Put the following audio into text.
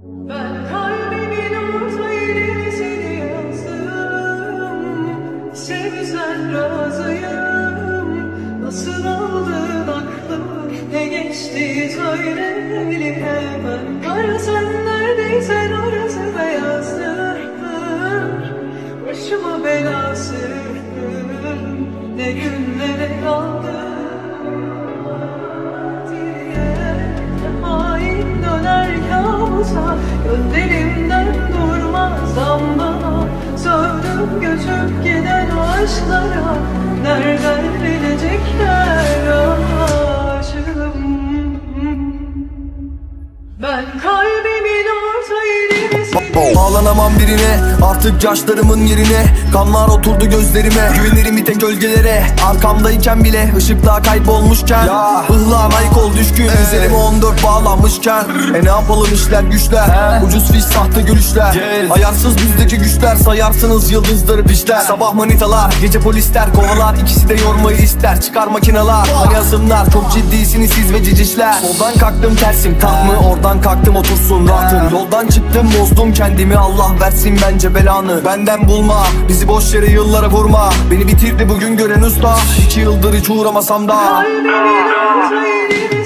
Ben kalbimin orta yerine seni yazdım. Sevsen razıyım. Nasıl aldın aklımı, ne geçti söyle hemen. Var sen neredeysen orası beyazdır. Başıma belası, ne günlere kaldı diye. Hain döner kabusa, gözlerimden durmaz bana. Sövdüm göçüp giden o aşklara, nereden bilecekler aşığım. Ben kalbimin orta yerine seni Bağlanamam birine, artık yaşlarımın yerine. Kanlar oturdu gözlerime, güvenirim bir tek gölgelere. Arkamdayken bile ışıklar kaybolmuşken ya, ıhlağın ayık ol düşkün, üzerime 14 bağlanmışken. Ne yapalım işler güçler, ucuz fiş sahte gülüşler. Ayarsız bizdeki güçler, sayarsınız yıldızları pişler. Sabah manitalar, gece polisler kovalar, ikisi de yormayı ister. Çıkar makineler, hani asımlar, çok ciddisiniz siz ve cicişler. Soldan kalktım tersim taht mı, oradan kalktım otursun rahatım. Yoldan çıktım bozdum kendimi, Allah versin bence belanı. Benden bulma, bizi boş yere yıllara vurma. Beni bitirdi bugün gören usta, 2 yıldır hiç uğramasam da. kalbimin orta yerine